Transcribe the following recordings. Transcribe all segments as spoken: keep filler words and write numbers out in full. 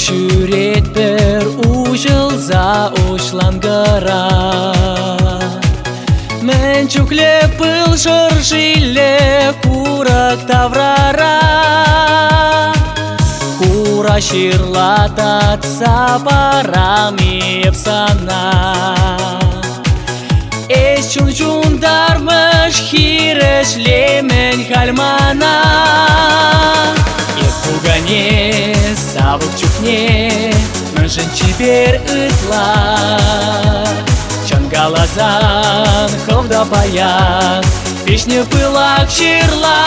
Шүрет бір ұжылза ұшлангыра. Мен чукле пыл жыржиле курак таврара. Кура ширлатат сапарами епсана. Эс чун-чундармыш хирешлемен хальмана. Пугане, савык чукне, мыжын чибер ытла. Чангалазан, ховда паян, песня пылак чирла.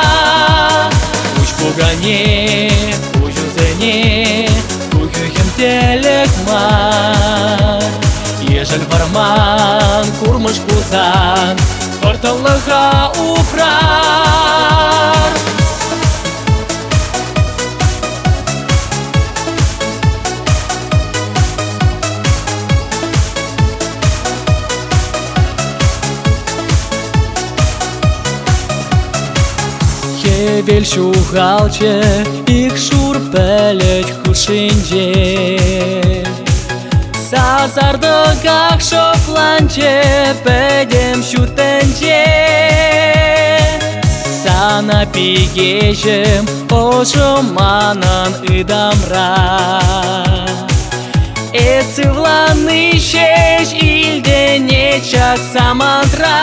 Уч пугане, уч узене, кухюхем телек мар. Ежель варман, курмыш пузан, орталыха упрар. Хевел шухалче, их шур пелет хушинже. Сазарды как шопланче, педем шутенче. Сана пигежем, ошоманан идамра. Эсывланы шеш, ильдене чак самантра.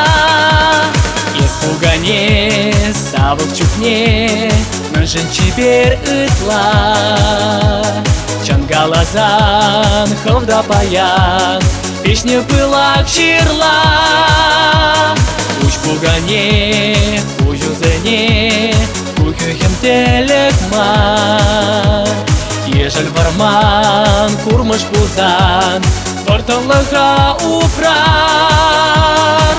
Пугане, савык чукне, мыжын чибер ытла. Чангалазан, ховда паян, песня пылак чирла. Уч пугане, уч узене, кухюхем телек мар. Ежель варман, курмыш пузан, орталыха упрар.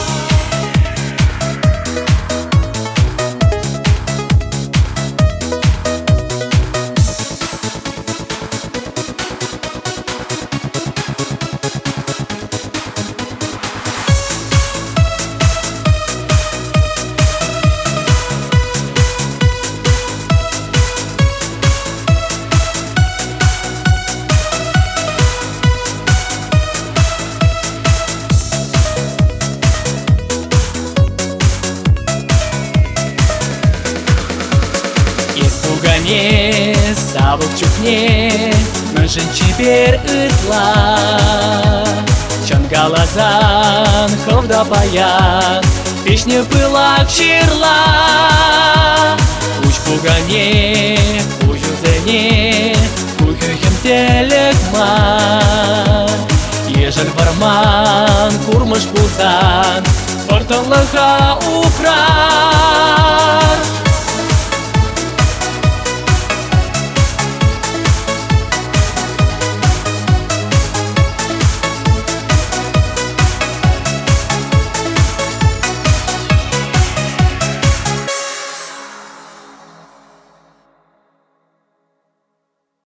Пугане, савык чукне, мыжын чибер ытла. Чангалазан, ховда паян, песня пылак чирла. Уч пугане, уч узене, кухюхем телек мар. Ежель варман, курмыш пузан, орталыха